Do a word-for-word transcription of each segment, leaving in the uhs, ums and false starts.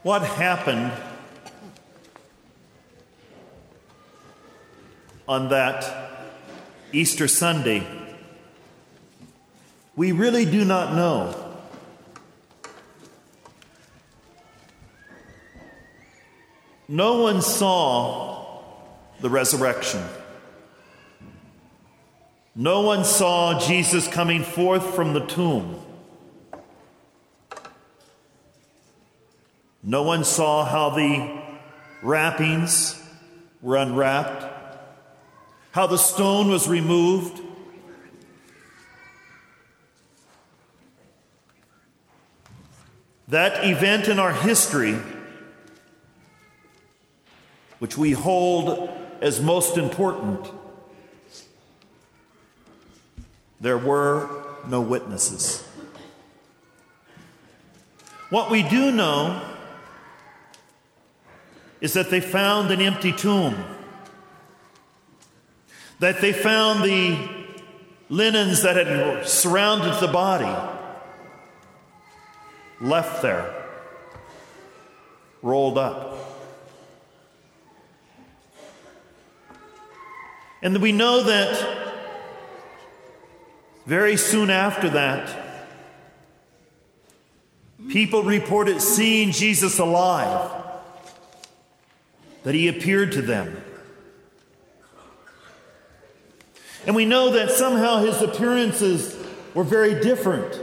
What happened on that Easter Sunday, we really do not know. No one saw the resurrection. No one saw Jesus coming forth from the tomb. No one saw how the wrappings were unwrapped, how the stone was removed. That event in our history, which we hold as most important, there were no witnesses. What we do know is that they found an empty tomb, that they found the linens that had surrounded the body left there, rolled up. And we know that very soon after that, people reported seeing Jesus alive, that he appeared to them. And we know that somehow his appearances were very different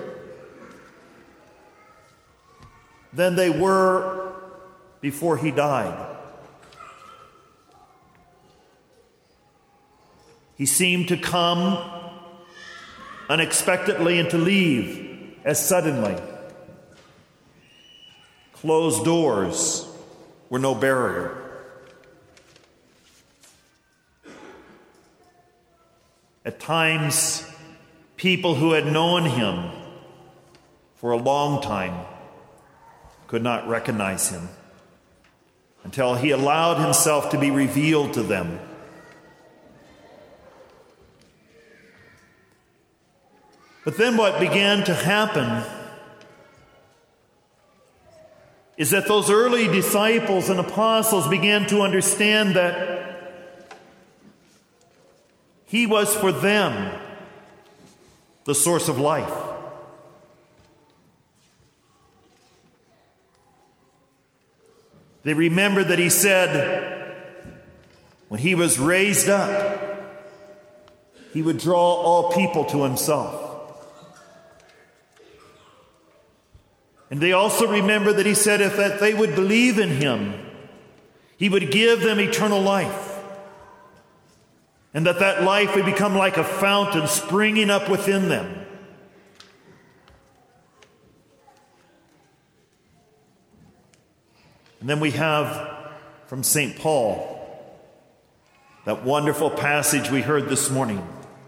than they were before he died. He seemed to come unexpectedly and to leave as suddenly. Closed doors were no barrier. At times, people who had known him for a long time could not recognize him until he allowed himself to be revealed to them. But then what began to happen is that those early disciples and apostles began to understand that he was for them the source of life. They remembered that he said when he was raised up, he would draw all people to himself. And they also remember that he said if that they would believe in him, he would give them eternal life. And that that life would become like a fountain springing up within them. And then we have from Saint Paul that wonderful passage we heard this morning,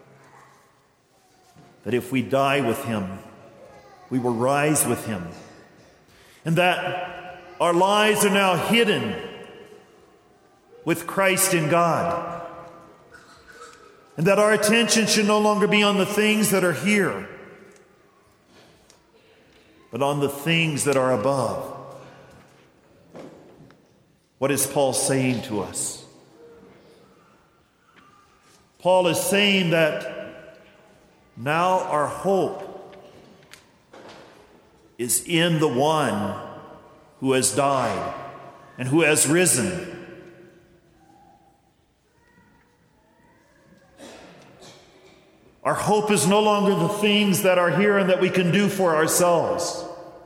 that if we die with him, we will rise with him. And that our lives are now hidden with Christ in God. And that our attention should no longer be on the things that are here, but on the things that are above. What is Paul saying to us? Paul is saying that now our hope is in the one who has died and who has risen. Our hope is no longer the things that are here and that we can do for ourselves.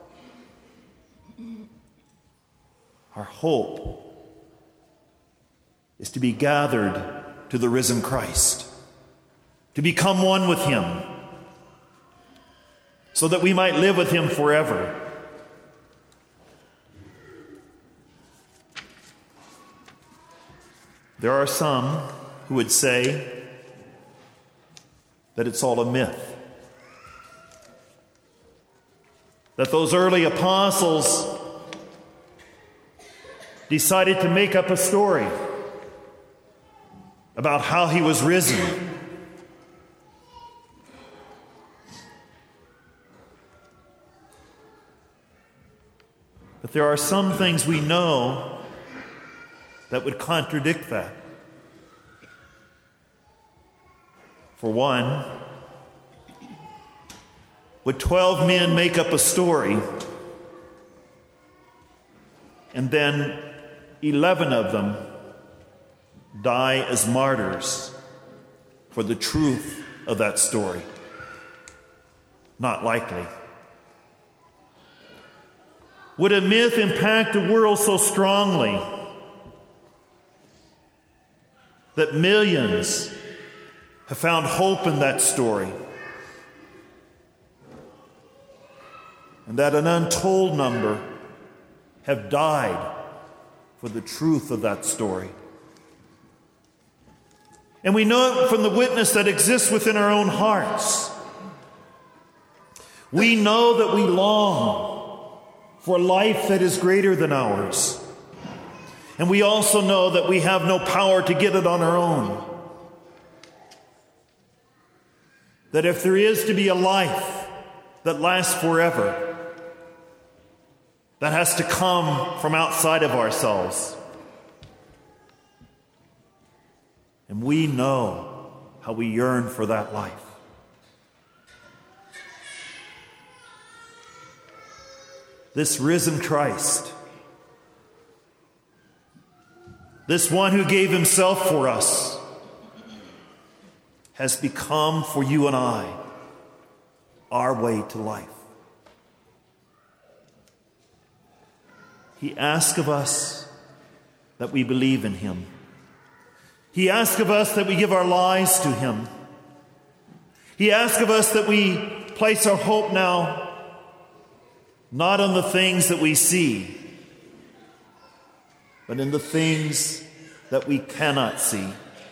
Our hope is to be gathered to the risen Christ, to become one with him, so that we might live with him forever. There are some who would say that it's all a myth. That those early apostles decided to make up a story about how he was risen. But there are some things we know that would contradict that. For one, would twelve men make up a story and then eleven of them die as martyrs for the truth of that story? Not likely. Would a myth impact the world so strongly that millions have found hope in that story, and that an untold number have died for the truth of that story? And we know it from the witness that exists within our own hearts. We know that we long for life that is greater than ours. And we also know that we have no power to get it on our own. That if there is to be a life that lasts forever, that has to come from outside of ourselves. And we know how we yearn for that life. This risen Christ, this one who gave himself for us, has become for you and I our way to life. He asks of us that we believe in him. He asks of us that we give our lives to him. He asks of us that we place our hope now not on the things that we see, but in the things that we cannot see.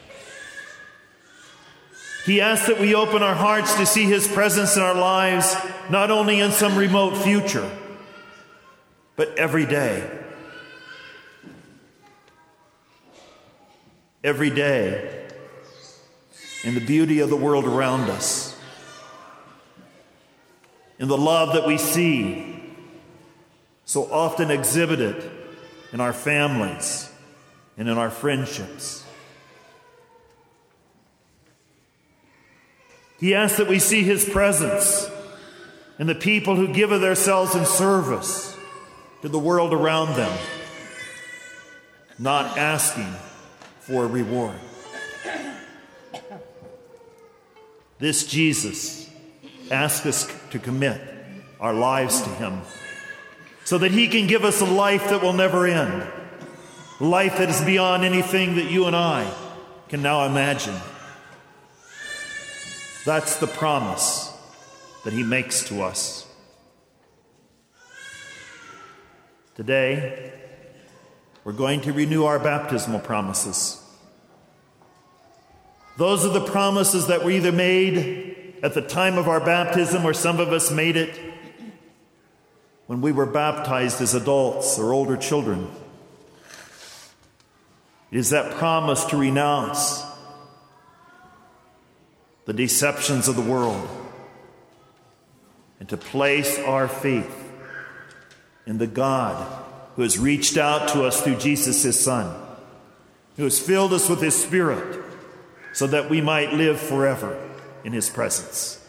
He asks that we open our hearts to see his presence in our lives, not only in some remote future, but every day. Every day, in the beauty of the world around us, in the love that we see so often exhibited in our families and in our friendships. He asks that we see his presence in the people who give of themselves in service to the world around them, not asking for a reward. This Jesus asks us to commit our lives to him so that he can give us a life that will never end, a life that is beyond anything that you and I can now imagine. That's the promise that he makes to us. Today, we're going to renew our baptismal promises. Those are the promises that were either made at the time of our baptism, or some of us made it when we were baptized as adults or older children. It is that promise to renounce the deceptions of the world and to place our faith in the God who has reached out to us through Jesus, his Son, who has filled us with his Spirit so that we might live forever in his presence.